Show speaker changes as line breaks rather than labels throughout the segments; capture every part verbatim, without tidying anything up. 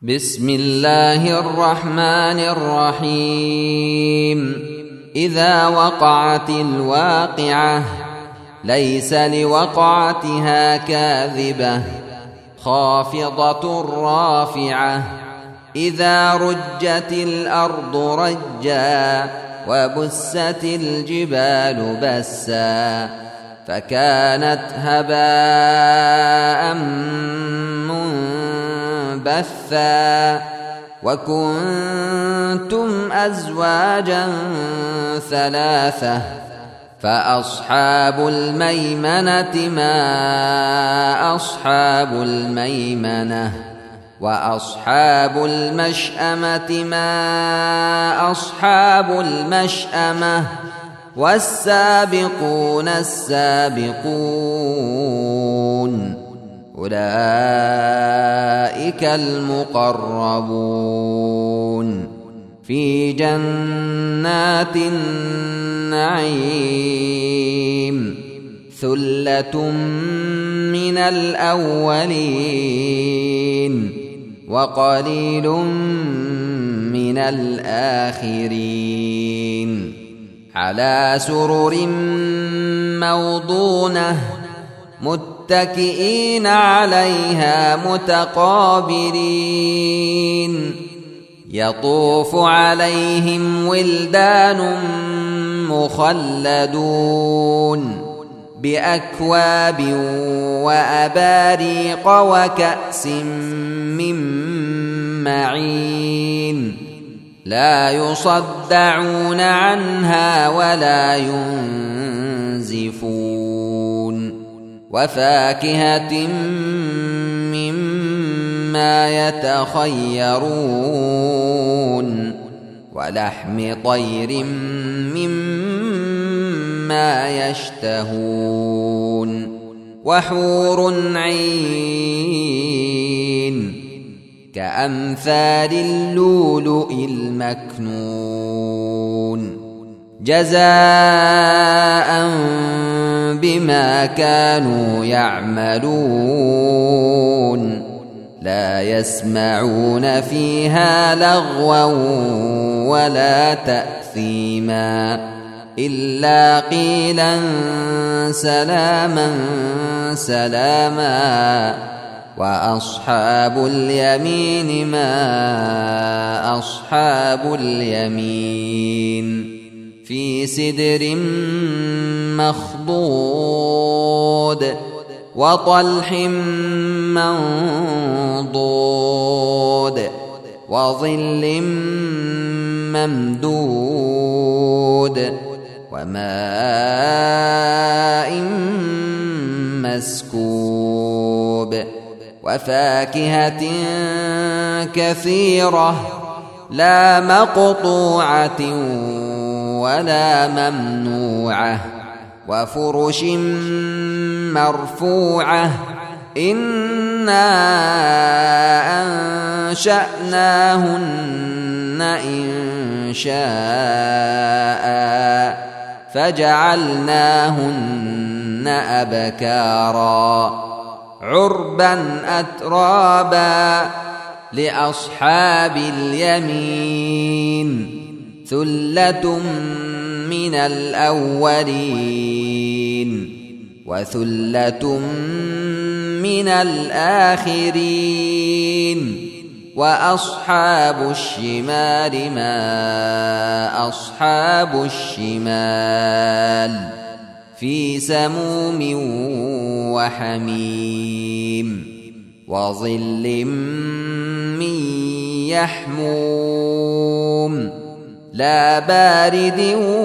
بسم الله الرحمن الرحيم. إذا وقعت الواقعة ليس لوقعتها كاذبة خافضة رافعة. إذا رجت الأرض رجا وبست الجبال بسا فكانت هباء منبثا وكنتم أزواجا ثلاثة فأصحاب الميمنة ما أصحاب الميمنة وأصحاب المشأمة ما أصحاب المشأمة والسابقون السابقون أولئك المقربون في جنات النعيم. ثلة من الأولين وقليل من الآخرين. على سرر موضونة متكئين عليها متقابلين. يطوف عليهم ولدان مخلدون بأكواب وأباريق وكأس من معين. لا يصدعون عنها ولا ينزفون. وفاكهة مما يتخيرون ولحم طير مما يشتهون. وحور عين كأمثال اللؤلؤ المكنون جزاء بما كانوا يعملون. لا يسمعون فيها لغوا ولا تأثيما إلا قيلا سلاما سلاما. وأصحاب اليمين ما أصحاب اليمين. في سدر مخضود وطلح منضود وظل ممدود وماء مسكوب. وفاكهة كثيرة لا مقطوعة ولا ممنوعة. وفرش مرفوعة. إنا أنشأناهن إنشاء فجعلناهن أبكارا عربا أترابا لأصحاب اليمين. ثلة من الأولين وثلة من الآخرين. وأصحاب الشمال ما أصحاب الشمال. في سموم وحميم وظل من يحموم لا بارد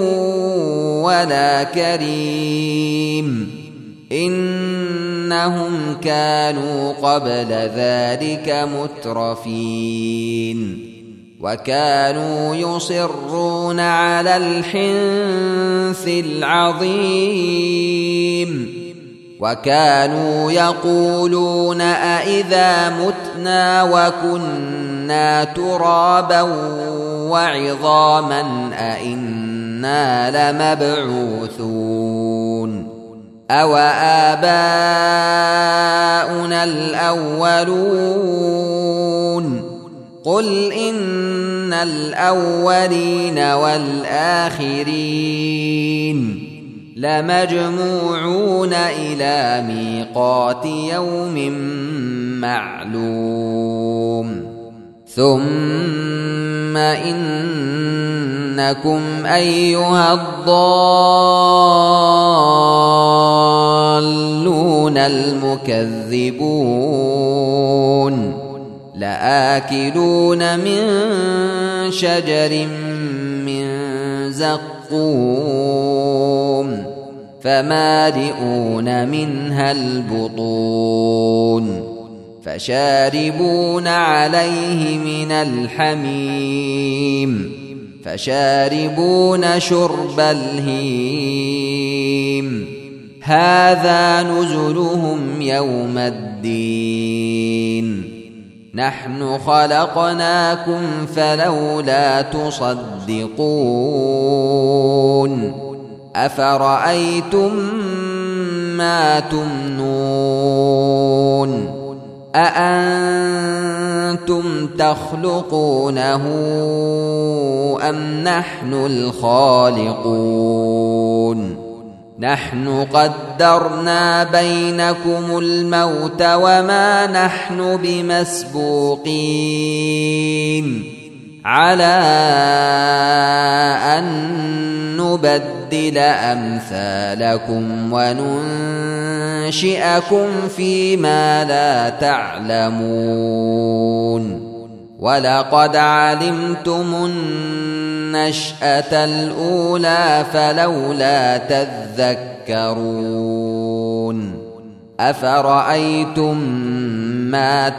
ولا كريم. إنهم كانوا قبل ذلك مترفين وكانوا يصرون على الحنث العظيم. وكانوا يقولون أئذا متنا وكنا ترابا وعظاما أئنا لمبعوثون أو آباؤنا الأولون قل إن الأولين والآخرين لمجموعون إلى ميقات يوم معلوم ثم إنكم أيها الضالون المكذبون لآكلون من شجر من زقوم فمالئون منها البطون فشاربون عليه من الحميم فشاربون شرب الهيم هذا نزلهم يوم الدين نحن خلقناكم فلولا تصدقون أفرأيتم ما تمنون أأنتم تخلقونه أم نحن الخالقون نحن قدرنا بينكم الموت وما نحن بمسبوقين على أن نبدل أمثالكم وننشئكم فيما لا تعلمون ولقد علمتم النشأة الأولى فلولا تذكرون أفرأيتم ما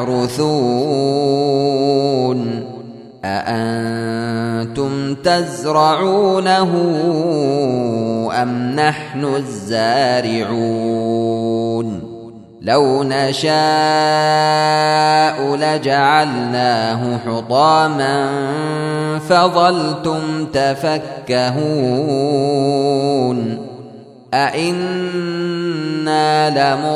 تحرثون أأنتم تزرعونه أم نحن الزارعون لو نشاء لجعلناه حطاما فظلتم تفكهون أئنا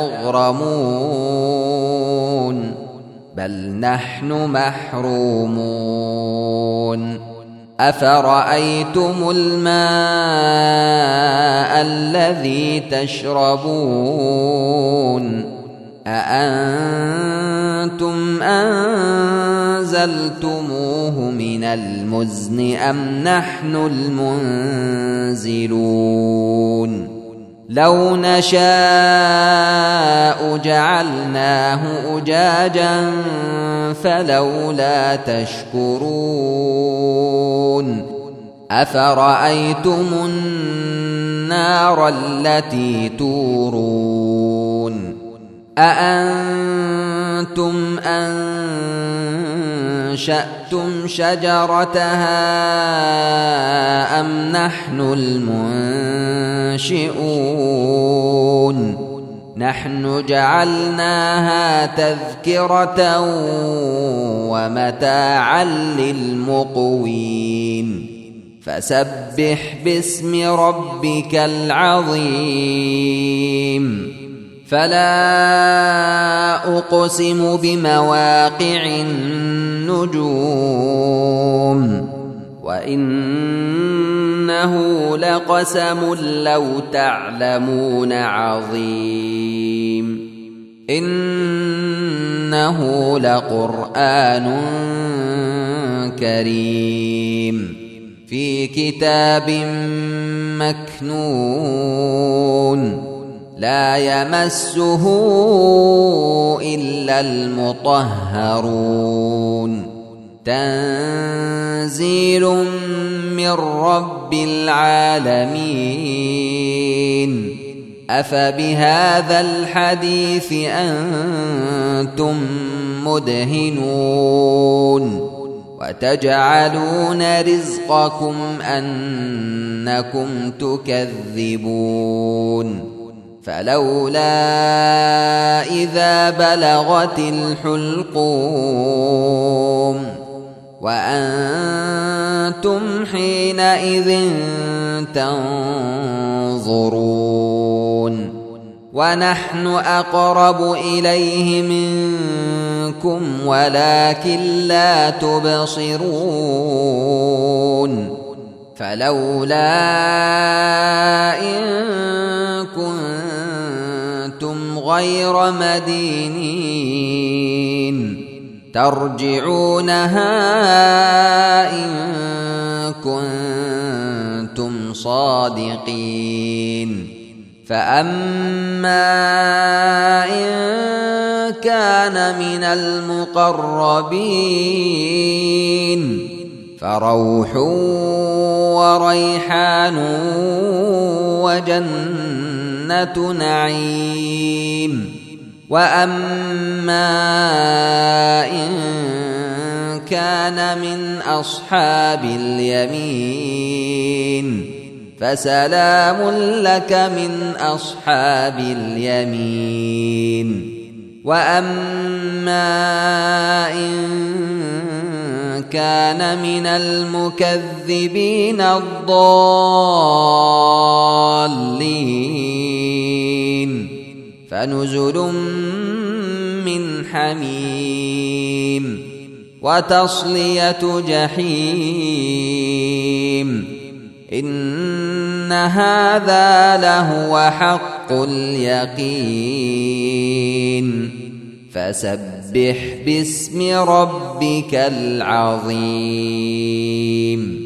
لمغرمون بل نحن محرومون أفرأيتم الماء الذي تشربون أأنتم أنزلتموه من المزن أم نحن المنزلون لو نشاء جعلناه أجاجا فلولا تشكرون أفرأيتم النار التي تورون أأنتم أنشأتم شجرتها أم نحن المنشئون نحن جعلناها تذكرة ومتاعا للمقوين فسبح باسم ربك العظيم فلا أقسم بمواقع النجوم وإنه لقسم لو تعلمون عظيم إنه لقرآن كريم في كتاب مكنون لا يمسه إلا المطهرون تنزيل من رب العالمين أفبهذا الحديث أنتم مدهنون وتجعلون رزقكم أنكم تكذبون فلولا إذا بلغت الحلقوم وأنتم حينئذ تنظرون ونحن أقرب إليه منكم ولكن لا تبصرون فلولا إن كنتم غير مدينين ترجعونها إن كنتم صادقين فأما إن كان من المقربين فروح وريحان وجنة نعيم وأما إن كان من أصحاب اليمين فسلام لك من أصحاب اليمين وأما إن كان من المكذبين الضالين فنزل من حميم وتصلية جحيم إن هذا لهو حق اليقين فسبح باسم ربك العظيم.